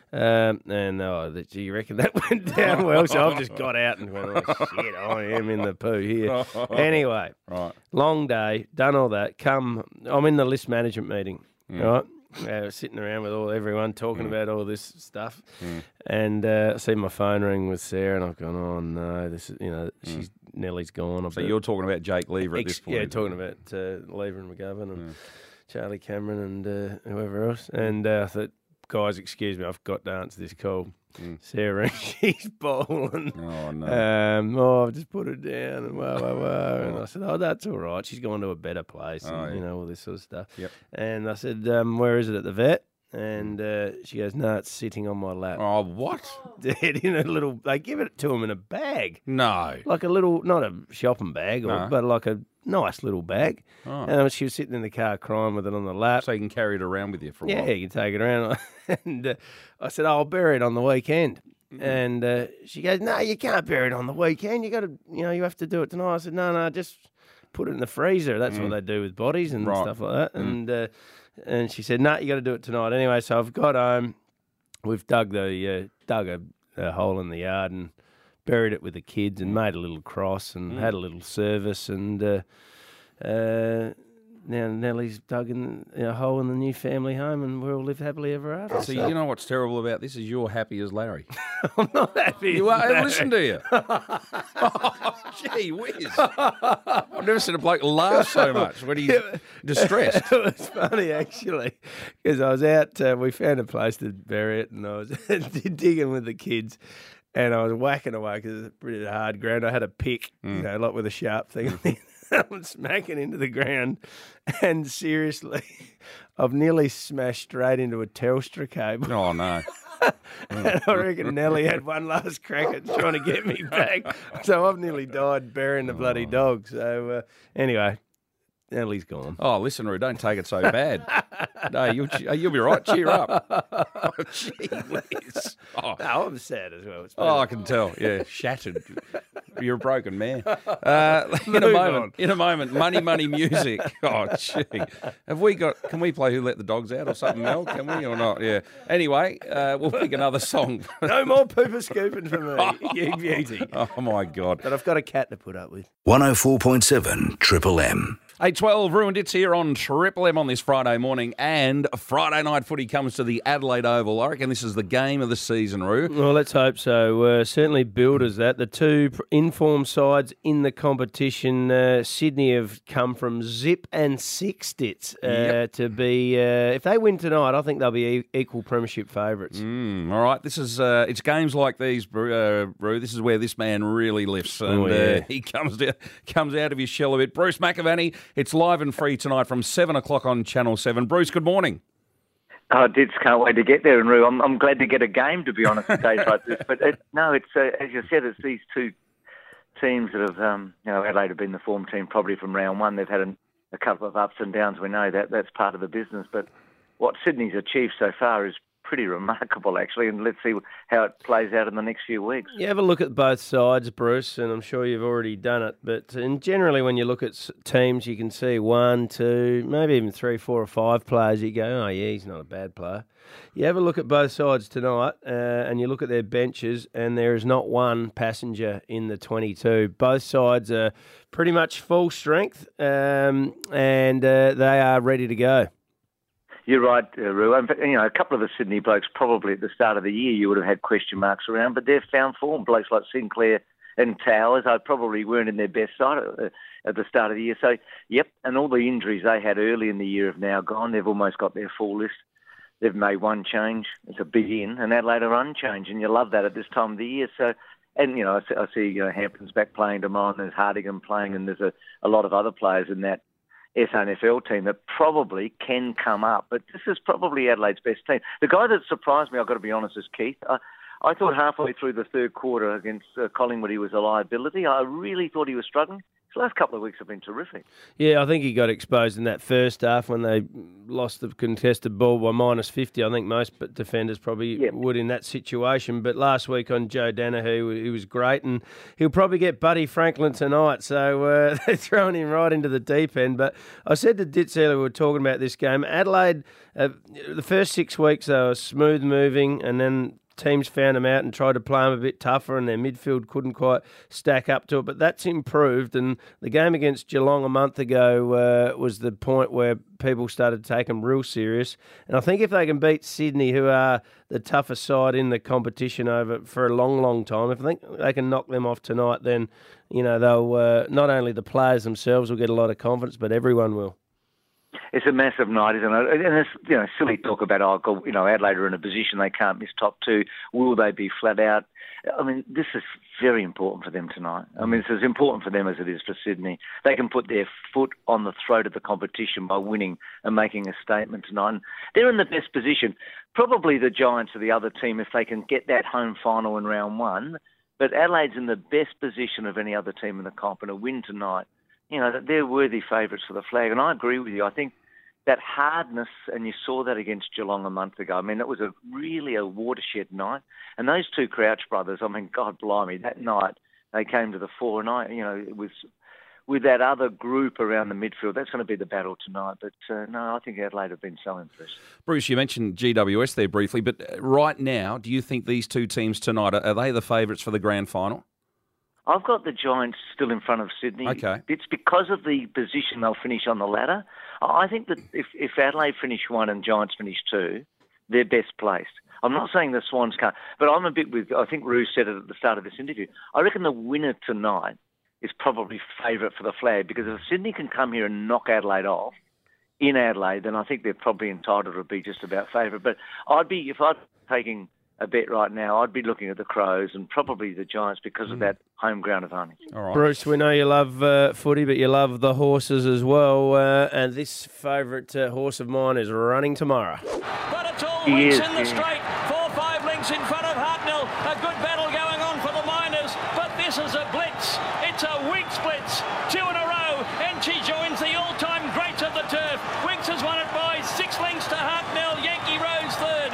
You reckon that went down well? So I've just got out and went, oh, shit, I am in the poo here. Anyway, long day, done all that. I'm in the list management meeting, right? Sitting around with everyone talking about all this stuff, and I see my phone ring with Sarah, and I've gone, oh no, this is Nellie's gone. So you're talking about Jake Lever at this point? Yeah, talking about Lever and McGovern and Charlie Cameron and whoever else. And I thought, guys, excuse me, I've got to answer this call. Sarah, she's bowling. Oh, no. I've just put her down and And I said, oh, that's all right. She's gone to a better place and, all this sort of stuff. Yep. And I said, where is it at the vet? And she goes, no, it's sitting on my lap. Oh, what? Dead in a little, they give it to him in a bag. No. Like a little, not a shopping bag, but like a nice little bag. Oh. And she was sitting in the car crying with it on the lap. So you can carry it around with you for a while. Yeah, you can take it around. And I said, I'll bury it on the weekend. And she goes, no, you can't bury it on the weekend. You got to, you have to do it tonight. I said, no, just put it in the freezer. That's what they do with bodies and stuff like that. And she said, no, you got to do it tonight. Anyway, so I've got home. We've dug a hole in the yard and buried it with the kids and made a little cross and had a little service. And now Nellie's dug a hole in the new family home, and we all live happily ever after. So you know what's terrible about this is you're happy as Larry. I'm not happy. You as are. Larry. Listen to you. Oh, gee whiz! I've never seen a bloke laugh so much when he's distressed. It was funny actually, because I was out. We found a place to bury it, and I was digging with the kids. and I was whacking away because it's a pretty hard ground. I had a pick, like with a sharp thing. I'm smacking into the ground, and seriously, I've nearly smashed straight into a Telstra cable. Oh, no. And I reckon Nelly had one last crack at trying to get me back. So I've nearly died burying the bloody dog. So anyway, Nellie's gone. Oh, listen, Roo, don't take it so bad. No, you'll be right. Cheer up. Oh, gee whiz. Oh. No, I'm sad as well. I can tell. Yeah, shattered. You're a broken man. In a moment, money, music. Oh, gee. Can we play Who Let the Dogs Out or something, Mel? Can we or not? Yeah. Anyway, we'll pick another song. No more pooper scooping for me, you beauty. Oh, my God. But I've got a cat to put up with. 104.7 Triple M. 8:12, Ruined It's here on Triple M on this Friday morning, and Friday night footy comes to the Adelaide Oval. I reckon this is the game of the season, Roo. Well, let's hope so. Certainly billed as that. The two informed sides in the competition, Sydney have come from zip and six stits to be, if they win tonight, I think they'll be equal premiership favourites. All right, this is it's games like these, Roo. This is where this man really lifts, and he comes out of his shell a bit. Bruce McAvaney. It's live and free tonight from 7 o'clock on Channel 7. Bruce, good morning. Oh, Dids, can't wait to get there. And Roo, I'm glad to get a game, to be honest, at days like this. But it's as you said, it's these two teams that have, Adelaide have been the form team probably from round one. They've had a couple of ups and downs. We know that's part of the business. But what Sydney's achieved so far is pretty remarkable, actually, and let's see how it plays out in the next few weeks. You have a look at both sides, Bruce, and I'm sure you've already done it, but generally when you look at teams, you can see 1, 2, maybe even 3, 4 or 5 players, you go, oh yeah, he's not a bad player. You have a look at both sides tonight, and you look at their benches, and there is not one passenger in the 22. Both sides are pretty much full strength, and they are ready to go. You're right, Roo. A couple of the Sydney blokes probably at the start of the year you would have had question marks around, but they've found form. Blokes like Sinclair and Towers, I probably weren't in their best side at the start of the year. So, yep, and all the injuries they had early in the year have now gone. They've almost got their full list. They've made one change. It's a big in, and Adelaide are unchanged, and you love that at this time of the year. So, and, I see Hampton's back playing tomorrow, and there's Hardigan playing, and there's a lot of other players in that SNFL team that probably can come up, but this is probably Adelaide's best team. The guy that surprised me, I've got to be honest, is Keith. I thought halfway through the third quarter against Collingwood he was a liability. I really thought he was struggling. His last couple of weeks have been terrific. Yeah, I think he got exposed in that first half when they lost the contested ball by -50. I think most defenders probably would in that situation. But last week on Joe Danaher, he was great, and he'll probably get Buddy Franklin tonight. So they're throwing him right into the deep end. But I said to Ditz earlier, we were talking about this game. Adelaide, the first 6 weeks, they were smooth moving, and then teams found them out and tried to play them a bit tougher, and their midfield couldn't quite stack up to it. But that's improved, and the game against Geelong a month ago was the point where people started to take them real serious. And I think if they can beat Sydney, who are the toughest side in the competition for a long, long time, if I think they can knock them off tonight, then they'll not only the players themselves will get a lot of confidence, but everyone will. It's a massive night, isn't it? And it's silly talk about, Adelaide are in a position they can't miss top 2. Will they be flat out? I mean, this is very important for them tonight. I mean, it's as important for them as it is for Sydney. They can put their foot on the throat of the competition by winning and making a statement tonight. And they're in the best position. Probably the Giants are the other team if they can get that home final in round 1. But Adelaide's in the best position of any other team in the comp, and a win tonight, they're worthy favourites for the flag. And I agree with you. I think that hardness, and you saw that against Geelong a month ago. I mean, it was really a watershed night. And those two Crouch brothers, I mean, God blimey, that night they came to the fore. And it was with that other group around the midfield, that's going to be the battle tonight. But no, I think Adelaide have been so impressed. Bruce, you mentioned GWS there briefly, but right now, do you think these two teams tonight, are they the favourites for the grand final? I've got the Giants still in front of Sydney. Okay. It's because of the position they'll finish on the ladder. I think that if Adelaide finish 1 and Giants finish 2, they're best placed. I'm not saying the Swans can't, but I'm a bit with, I think Roo said it at the start of this interview, I reckon the winner tonight is probably favourite for the flag, because if Sydney can come here and knock Adelaide off in Adelaide, then I think they're probably entitled to be just about favourite. But if I'm taking a bet right now, I'd be looking at the Crows and probably the Giants because of that home ground advantage. All right. Bruce, we know you love footy, but you love the horses as well. And this favourite horse of mine is running tomorrow. But it's all links in the straight. 4-5 lengths in front of Hartnell. A good battle going on for the Miners, but this is a blitz. It's a Winks blitz. 2 in a row, and she joins the all-time greats of the turf. Winks has won it by 6 lengths to Hartnell. Yankee Rose third.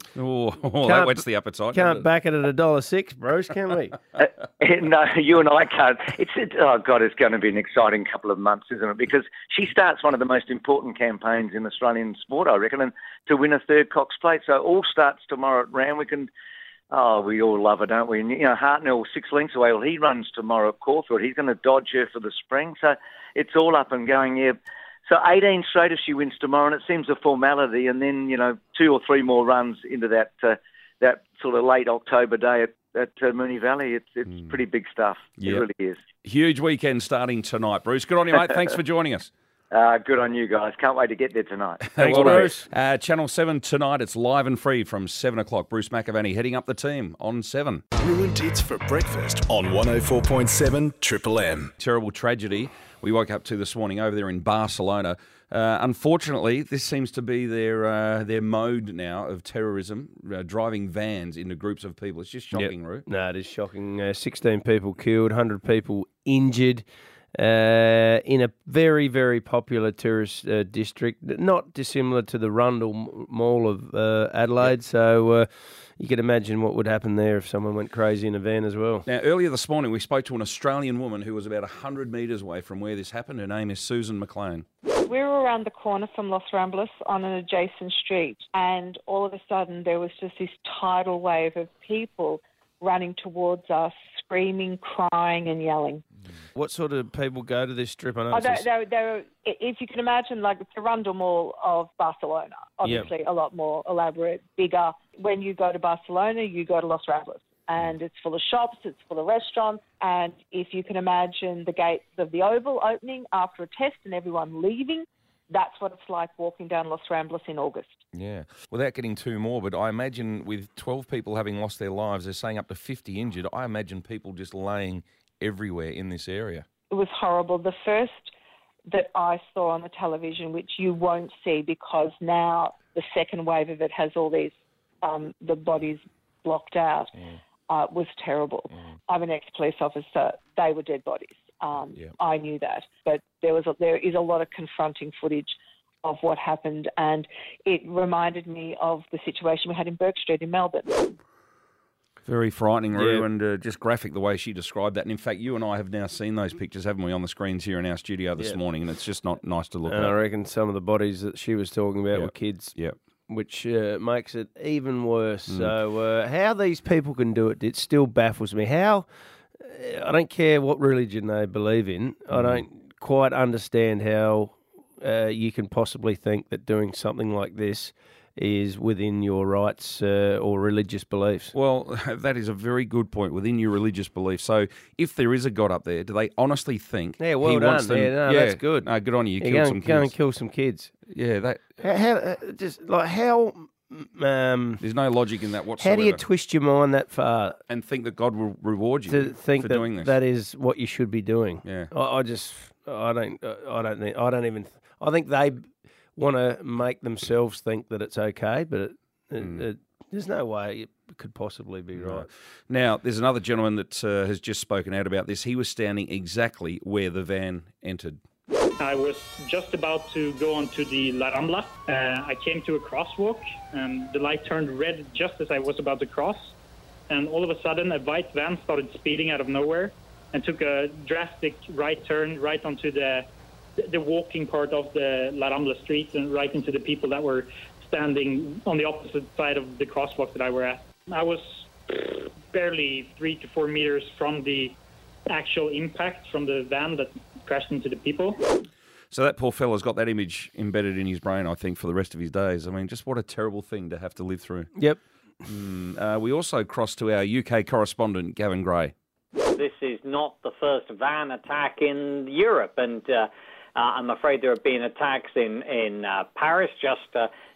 Oh, that whets the appetite. Can't back it at $1.06, Bruce, can we? No, you and I can't. It's going to be an exciting couple of months, isn't it? Because she starts one of the most important campaigns in Australian sport, I reckon, and to win a third Cox Plate. So all starts tomorrow at Randwick, and we all love it, don't we? And, Hartnell 6 lengths away. Well, he runs tomorrow at Caulfield. He's going to dodge her for the spring. So it's all up and going, yeah. So 18 straight if she wins tomorrow, and it seems a formality. And then 2 or 3 more runs into that sort of late October day at Moonee Valley. It's pretty big stuff. Yep. It really is. Huge weekend starting tonight, Bruce. Good on you, mate. Thanks for joining us. Good on you guys. Can't wait to get there tonight. Thanks, Bruce. Channel 7 tonight. It's live and free from 7 o'clock. Bruce McAvaney heading up the team on 7. Ruined Hits for breakfast on 104.7 Triple M. Terrible tragedy we woke up to this morning over there in Barcelona. Unfortunately, this seems to be their mode now of terrorism, driving vans into groups of people. It's just shocking, Roo. No, it is shocking. 16 people killed, 100 people injured. In a very, very popular tourist district, not dissimilar to the Rundle Mall of Adelaide. Yep. So you can imagine what would happen there if someone went crazy in a van as well. Now, earlier this morning, we spoke to an Australian woman who was about 100 metres away from where this happened. Her name is Susan McLean. We were around the corner from Los Ramblas on an adjacent street, and all of a sudden there was just this tidal wave of people running towards us, screaming, crying and yelling. What sort of people go to this strip? I know they were, if you can imagine, like the Rundle Mall of Barcelona, obviously a lot more elaborate, bigger. When you go to Barcelona, you go to Los Ramblas, and it's full of shops, it's full of restaurants, and if you can imagine the gates of the Oval opening after a test and everyone leaving, that's what it's like walking down Los Ramblas in August. Yeah. Without getting too morbid, I imagine with 12 people having lost their lives, they're saying up to 50 injured, I imagine people just laying everywhere in this area. It was horrible. The first that I saw on the television, which you won't see because now the second wave of it has all these, the bodies blocked out, was terrible. I'm an ex-police officer. They were dead bodies. I knew that. But there is a lot of confronting footage of what happened, and it reminded me of the situation we had in Burke Street in Melbourne. Very frightening, Roo, and just graphic the way she described that. And in fact, you and I have now seen those pictures, haven't we, on the screens here in our studio this morning, and it's just not nice to look at. And I reckon some of the bodies that she was talking about were kids, which makes it even worse. So how these people can do it, it still baffles me. How, I don't care what religion they believe in, I don't quite understand how you can possibly think that doing something like this is within your rights or religious beliefs. Well, that is a very good point, within your religious beliefs. So if there is a God up there, do they honestly think he wants them? That's good. Good on you. You killed some kids. Go and kill some kids. Yeah, that... How there's no logic in that whatsoever. How do you twist your mind that far and think that God will reward you to think for that doing this? That is what you should be doing. Yeah, I think they want to make themselves think that it's okay, but there's no way it could possibly be right. Now, there's another gentleman that has just spoken out about this. He was standing exactly where the van entered. I was just about to go onto the La Rambla. I came to a crosswalk, and the light turned red just as I was about to cross. And all of a sudden, a white van started speeding out of nowhere and took a drastic right turn right onto the walking part of the La Rambla street and right into the people that were standing on the opposite side of the crosswalk that I were at. I was barely 3 to 4 meters from the actual impact from the van that crashed into the people. So that poor fella's got that image embedded in his brain, I think, for the rest of his days. I mean, just what a terrible thing to have to live through. Yep. We also cross to our UK correspondent, Gavin Gray. This is not the first van attack in Europe, and I'm afraid there have been attacks in Paris just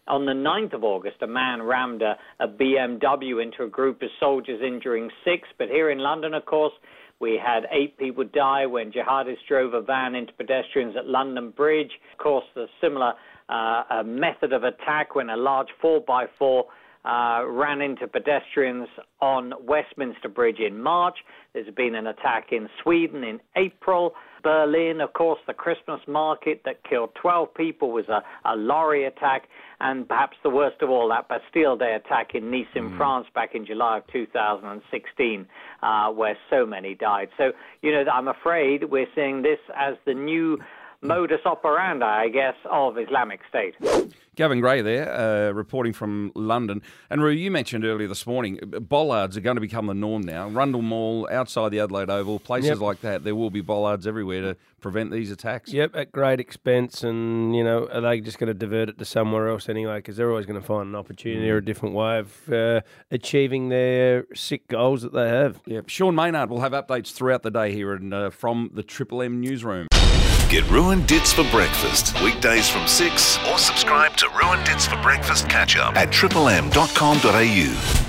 On the 9th of August, a man rammed a BMW into a group of soldiers, injuring 6. But here in London, of course, we had 8 people die when jihadists drove a van into pedestrians at London Bridge. Of course, the similar method of attack when a large 4x4 ran into pedestrians on Westminster Bridge in March. There's been an attack in Sweden in April. Berlin, of course, the Christmas market that killed 12 people was a lorry attack. And perhaps the worst of all, that Bastille Day attack in Nice in France back in July of 2016, where so many died. So, I'm afraid we're seeing this as the new modus operandi, I guess, of Islamic State. Gavin Gray there, reporting from London. And Roo, you mentioned earlier this morning, bollards are going to become the norm now. Rundle Mall, outside the Adelaide Oval, places like that, there will be bollards everywhere to prevent these attacks. Yep, at great expense. And, are they just going to divert it to somewhere else anyway? Because they're always going to find an opportunity or a different way of achieving their sick goals that they have. Yep. Sean Maynard will have updates throughout the day here from the Triple M newsroom. Get Ruin Dits for breakfast, weekdays from 6, or subscribe to Ruin Dits for breakfast catch-up at triplem.com.au.